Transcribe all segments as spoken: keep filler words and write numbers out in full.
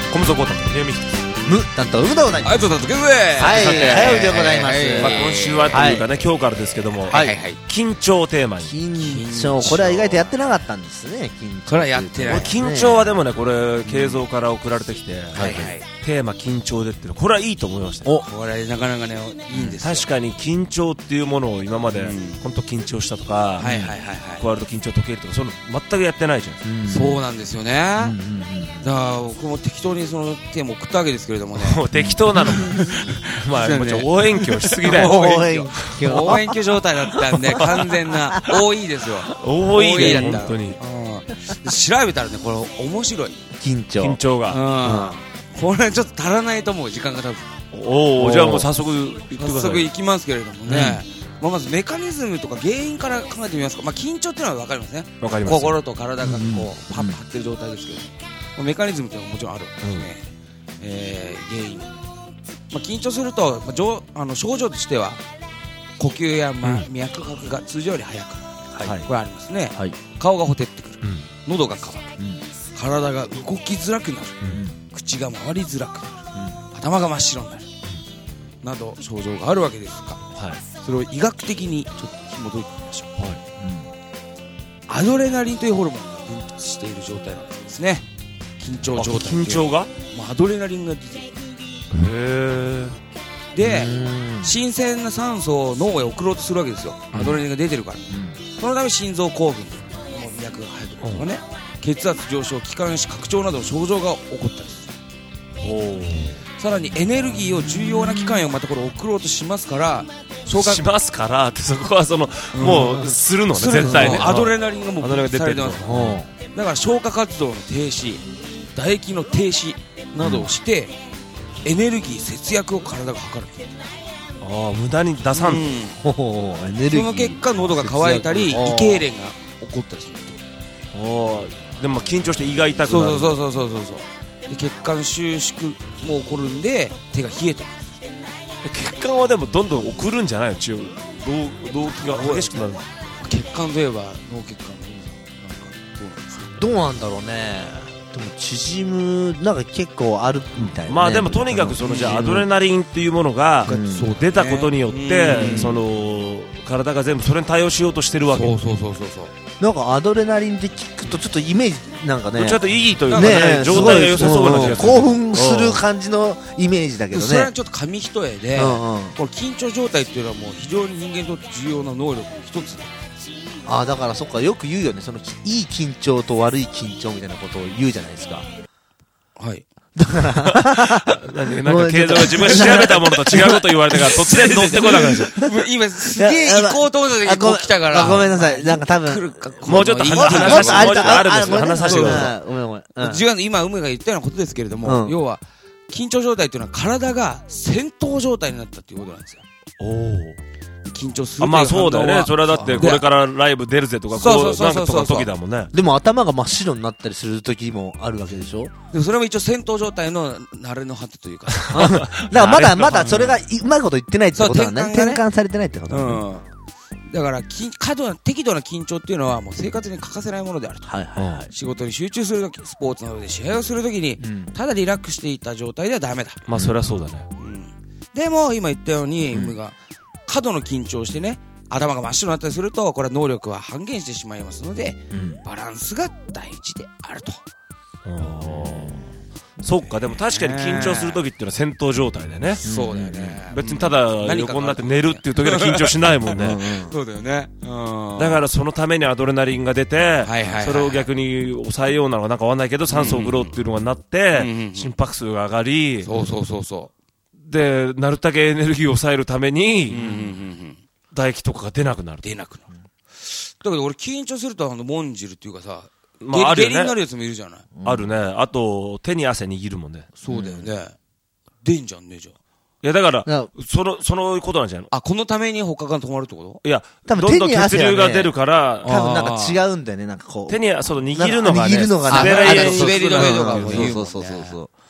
小室孝太と宮見です。 無担当うどでございます。 ありがとうございます。 はい、火曜日でございます。 まあ、今週はというかね、はい、今日からですけども、 はいはいはい、 緊張をテーマに。 緊張、これは意外とやってなかったんですね。緊張。 これはやってない。 緊張はでもね、これ慶三から送られてきて、うん、 はいはい、 テーマ緊張でってのこれはいいと思いました。 お、これなかなかねいいんですよ。 確かに緊張っていうものを今まで本当緊張したとか、はいはいはいはい、 加わると緊張解けるとかそういうの全くやってないじゃん。 うん、そうなんですよね。うんうんうん、だから僕も適当にそのテーマ送ったわけですけれどもね。 適当なの。まあもちろん応援教しすぎだよ。 応援教。 応援教状態だったんで完全な多いですよ。 多いね本当に。 うん、調べたらねこれ面白い。 緊張。 緊張が。 うん。これちょっと足らないと思う時間が多分。 おお、じゃあもう早速行ってください。 早速行きますけれどもね。うん、まあまずメカニズムとか原因から考えてみますか。まあ緊張っていうのは分かりますね。 分かります。 心と体がこうパッと張ってる状態ですけど、うん、メカニズムっていうのはもちろんあるわけですね。うん、えー、原因。まあ緊張すると、まあ、上あの症状としては呼吸や、まあ、脈拍が通常より速くなる、はい、これありますね。はい、顔がほてってくる、うん、喉が渇く、うん、体が動きづらくなる、うん、口が回りづらくなる、うん、頭が真っ白になる、うん、など症状があるわけですが、はい、それを医学的にちょっと紐解いてみましょう。はい、うん、アドレナリンというホルモンが分泌している状態なんですね。緊張状態。 緊張が、 まあ、アドレナリンが出ている。 へで新鮮な酸素を脳へ送ろうとするわけですよ。アドレナリンが出てるから、うん、そのため心臓興奮、脈が速くなるとかね、うん、血圧上昇、気管支拡張などの症状が起こったりする。さらにエネルギーを重要な器官へまたこれ送ろうとしますから消化しますからってそこはその、うん、もうするのね絶対ね。 アドレナリンがもう分泌されてます。 うん、 だから消化活動の停止、唾液の停止などをして、うん、エネルギー節約を体が図る。 ああ無駄に出さん、うん、 その結果喉が渇いたり胃痙攣が起こったりする。 あでも緊張して胃が痛くなる。 そうそうそうそうそうで血管収縮も起こるんで手が冷えてる。 血管はでもどんどん送るんじゃないの。血を動悸が激しくなる。 血管といえば脳血管どうなんだろうね。でも縮むなんか結構あるみたいな、ね、 まあでもとにかくそのじゃあアドレナリンっていうものが出たことによってその体が全部それに対応しようとしてるわけ。 そうそうそうそうそう。 なんかアドレナリンって聞くとちょっとイメージなんかねちょっといいというかね状態が良さそうな気がする。 興奮する感じのイメージだけどね。 それはちょっと紙一重で、うんうん、これ緊張状態っていうのはもう非常に人間にとって重要な能力の一つ。 あだからそっかよく言うよね。そのいい緊張と悪い緊張みたいなことを言うじゃないですか。 はいだからなんか慶三が自分で調べたものと違うこと言われたから突然乗ってこなくなっちゃう。 今すげえ行こうと思った時にこう来たからごめんなさい。なんか多分もうちょっと話させてもうちょっとあるんですよ。話させてください。 ごめんごめん。違う今梅が言ったようなことですけれども、要は緊張状態っていうのは体が戦闘状態になったっていうことなんですよ。 おお。 緊張する。 まあそうだよね。それはだってこれからライブ出るぜとかこうなんかとか時だもんね。 でも頭が真っ白になったりする時もあるわけでしょ。 でもそれも一応戦闘状態の慣れの果てというか。 だからまだまだそれがうまいこと言ってないってことだね。転換されてないってことだね。 うん。だから過度な適度な緊張っていうのはもう生活に欠かせないものであると。はいはいはい。仕事に集中するとき、スポーツなどで試合をするときにただリラックスしていた状態ではダメだ。 まあそれはそうだね。 うん。でも今言ったように梅が過度の緊張してね。頭が真っ白になったりするとこれは能力は半減してしまいますので、うん、バランスが大事であると。 そっか。でも確かに緊張する時っていうのは戦闘状態でね。 そうだよね。 別にただ横になって寝るっていう時は緊張しないもんね。 そうだよね。 だからそのためにアドレナリンが出てそれを逆に抑えようなのかなんかわかんないけど酸素を送ろうっていうのがなって心拍数が上がり、 そうそうそうそうでなるだけエネルギーを抑えるために唾液とかが出なくなる。 出なくなる。だけど俺緊張するとあのモンジルっていうかさ、まああるよね。下痢になるやつもいるじゃない。 あるね。あと手に汗握るもんね。 そうだよね。出んじゃんねじゃあ。 いやだからそのそのことなんじゃないの。 あこのために他が止まるってこと。 いや多分どんどん血流が出るから多分なんか違うんだよね。なんかこう手にその握るのがね。 握るのがね。 滑り止めとかも言うもんね。 そうそうそうそう。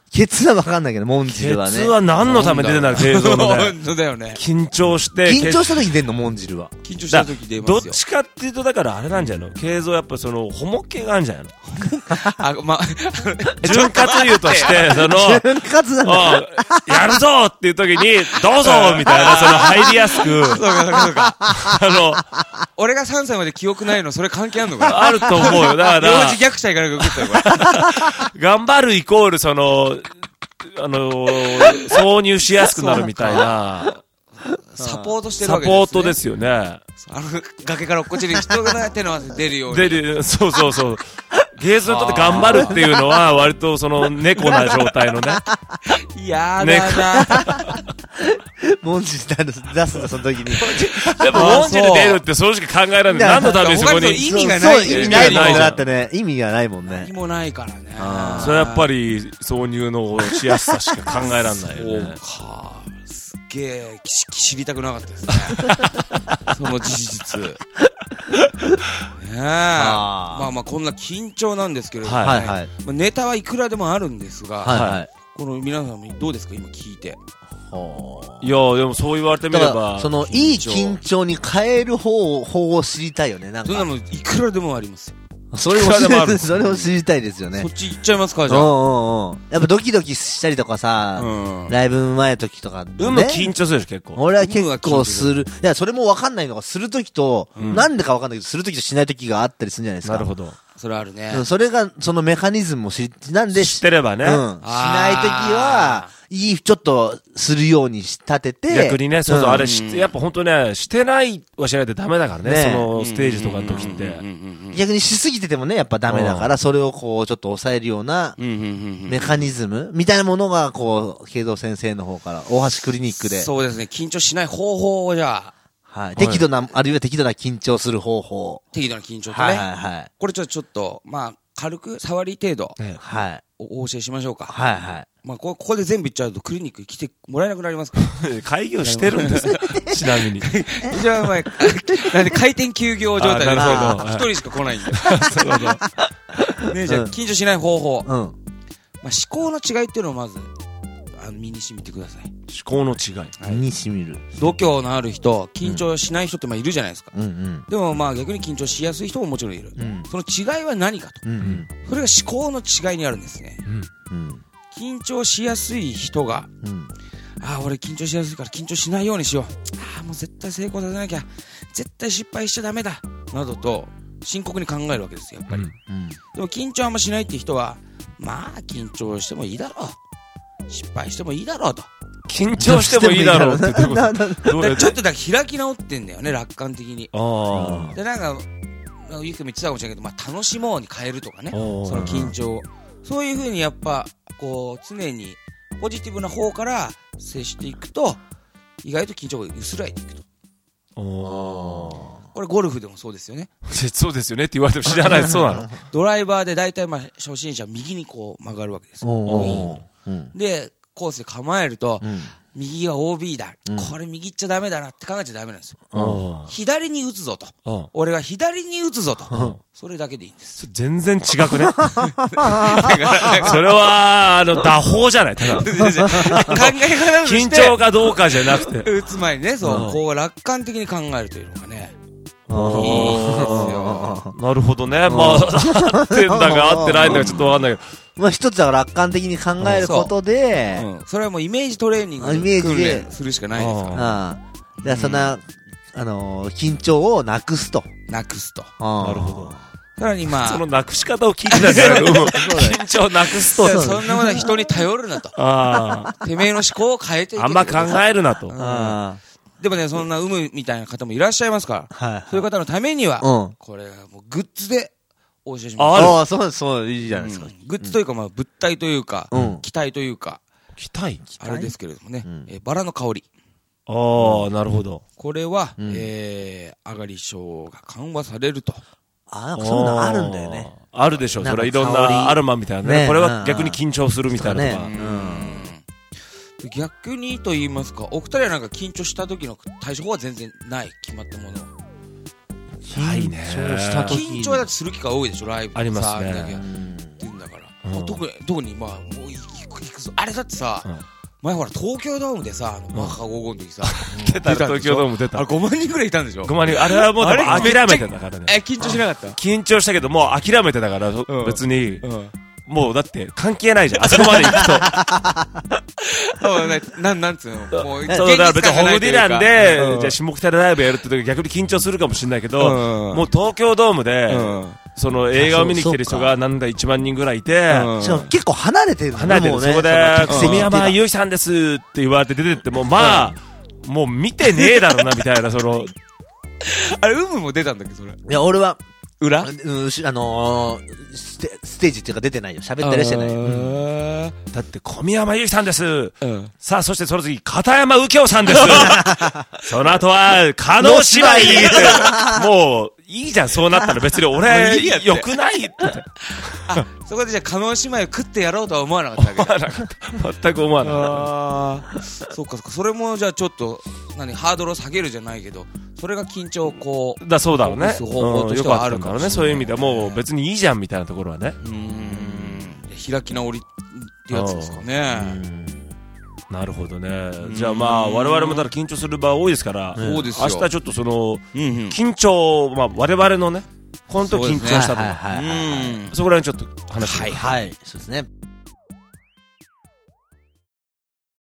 ケツは分かんないけど、モンジルはね。 ケツは何のために出てないの映像のね。 本当だよね。 緊張して。 緊張した時出んの、モンジルは。 緊張した時出ますよ。 どっちかっていうと、だからあれなんじゃないのケイゾーやっぱその、ホモ系があるんじゃないのあ、ま、 潤滑油として、その、 潤滑なんだ。 やるぞっていう時に、どうぞみたいな、その入りやすく。 そうか、そうか、そうか。あの、俺がさんさいまで記憶ないの、それ関係あるのかなあると思うよ。だから。 幼児虐待から受けたよ、これ。 頑張るイコール、その、あのー、挿入しやすくなるみたいな。 サポートしてるわけですね。サポートですよね。あの、崖から落っこちる人が手の汗出るように。 出る、そうそうそう。ゲーズにとって頑張るっていうのは、割とその猫な状態のね。 やだな。 モンジル出すんだ、その時に。 でも、モンジル出るって正直考えられない。何のためにそこに。 意味がない。 意味ないもんだってね。意味がないもんね。 何もないからね。 それはやっぱり、挿入のしやすさしか考えられないよね。 そうか。すっげえ、知りたくなかったですね。その事実。ねえ。まあまあ、こんな緊張なんですけれどもね。はいはい。ネタはいくらでもあるんですが、はいはい。この皆さんどうですか今聞いて。 いやでもそう言われてみればそのいい緊張に変える方法を知りたいよね。なんかそんなのいくらでもありますよ。 それも知りたい、それも知りたいですよね。 そっち行っちゃいますかじゃあ。 うんうんうん。やっぱドキドキしたりとかさ、うん、ライブ前の時とか、ね。 うむ緊張するでしょ結構。 俺は結構する。いやそれも分かんないのがする時と、うん、なんでか分かんないけどする時としない時があったりするんじゃないですか。 なるほど。 それあるね。 それがそのメカニズムも知なんで知ってればね。うん。しない時は。いい、ちょっと、するように立てて。 逆にね、そうそう、うん、あれして、やっぱ本当ね、してないはしないとダメだからね、ねそのステージとかの時って。 逆にしすぎててもね、やっぱダメだから、それをこう、ちょっと抑えるような、メカニズムみたいなものが、こう、慶三先生の方から、大橋クリニックで。 そうですね、緊張しない方法をじゃあ。 はい。適度な、あるいは適度な緊張する方法。 適度な緊張とね。はいはいはい。これちょっと、ちょっと、まあ、軽く、触り程度。はい。お教えしましょうか。はいはい。まあ、ここで全部言っちゃうとクリニック来てもらえなくなりますから。 開業してるんですよ。ちなみに。 じゃあ、前、なんで回転休業状態で。なるほど。一人しか来ないんで。なるほど。ねじゃあ、緊張しない方法。うん。まあ、思考の違いっていうのをまず、あの、身に染みてください。思考の違い。 身に染みる。 度胸のある人、緊張しない人ってまあいるじゃないですか。うんうん。でもまあ逆に緊張しやすい人ももちろんいる。うん。その違いは何かと。うんうん。それが思考の違いにあるんですね。うん。うん。緊張しやすい人が、うん、ああ俺緊張しやすいから緊張しないようにしよう、ああもう絶対成功させなきゃ、絶対失敗しちゃダメだなどと深刻に考えるわけですよやっぱり、うんうん、でも緊張あんましないって人はまあ緊張してもいいだろう、失敗してもいいだろうと、 緊張してもいいだろうってちょっとだけ開き直ってんだよね楽観的に。あでなんかゆうくんも言ってたかもしれないけど、まあ、楽しもうに変えるとかね、その緊張をそういう風にやっぱこう常にポジティブな方から接していくと意外と緊張が薄らいでいくと。おこれゴルフでもそうですよね。 そうですよねって言われても知らないそうなの。 ドライバーで大体まあ初心者は右にこう曲がるわけですよ。でコースで構えると、うん、右は オービー だ、うん、これ右っちゃダメだなって考えちゃダメなんですよ。左に打つぞと、俺は左に打つぞと、それだけでいいんです。 全然違くね。それはあの打法じゃない。ただ考え方として緊張かどうかじゃなくて打つ前にね、そうこう楽観的に考えるというのがね。いいですよ。なるほどね。まあ合ってんだか合ってないんだかちょっとわかんないけど。 まあ一つは楽観的に考えることで、 うんうん、それはもうイメージトレーニングで訓練するしかないですから。ああ。 じゃあそんな、うん、あのー、緊張をなくすと。 なくすと。 なるほど。 さらにまあ。 そのなくし方を聞いてたんですけど、緊張をなくすと。 そんなものは人に頼るなと。ああ。てめえの思考を変えていけ。 あんま考えるなと。ああ。でもね、そんな有無みたいな方もいらっしゃいますから、はいはい、そういう方のためには、うん、これもうグッズでお教えします。 ああ、そうそう、いいじゃないですか。うん、 グッズというか、まあ物体というか、うん、気体というか、 気体あれですけれどもね、うん、えー、バラの香り。 ああ、なるほど。 これは、うん、えー、上がり症が緩和されると。 ああ、なんかそういうのあるんだよね。 あるでしょ、それはいろんなアロマみたいなね。ねこれは逆に緊張するみたいなとか。 逆にと言いますか、お二人はなんか緊張した時の対処法は全然ない決まったもの。 ないね。 緊張した時。緊張だってする機会多いでしょライブ。 ありますね。 って言うんだから。 うん、特に、特に、まあ、もう行く、行くぞ。あれだってさ、うん、前ほら、東京ドームでさ、あの、マッハごじゅうごの時さ、 出た、東京ドーム出た。 あれごまん人くらいいたんでしょ ?ご万人。あれはもう諦めてたからね。 え、緊張しなかった？ 緊張したけど、もう諦めてたから、別に、うんうんもうだって関係ないじゃん。あそこまで行くと。 そうね。なん、なんつうのもう、 そうだから別にホグディランで、うん、じゃあ下北でライブやるって時逆に緊張するかもしれないけど、うん、もう東京ドームで、うん、その映画を見に来てる人がなんだいちまん人ぐらいいて、 うん、しかも結構離れてる、ね。 離れてる。そこで、小宮山優衣さんですって言われて出てっても、まあ、うん、もう見てねえだろうな、みたいな、その。 あれ、ウムも出たんだっけ、それ。いや、俺は、 裏うん、あのー、ステ、ステージっていうか出てないよ。喋ったりしてない。うん、 だって、小宮山優衣さんです。うん、さあ、そしてその次、片山右京さんです。その後は、加納姉妹もう、いいじゃん、そうなったら別に俺、良くないって。 あ、そこでじゃあ、加納姉妹を食ってやろうとは思わなかったわけ。思わなかった。全く思わなかった。 ああ、そうかそうか。それもじゃあちょっと、何、ハードルを下げるじゃないけど、それが緊張をこう、 だそうだろうね。 方法としてはあるからね。 そういう意味ではもう別にいいじゃんみたいなところはね。 うーん。開き直りってやつですかね。 なるほどね。じゃあまあ我々もただ緊張する場多いですから、 そうですよ。 明日ちょっとその緊張まあ我々のね、本当緊張したとか、そこら辺ちょっと話して。 はいはい。そうですね。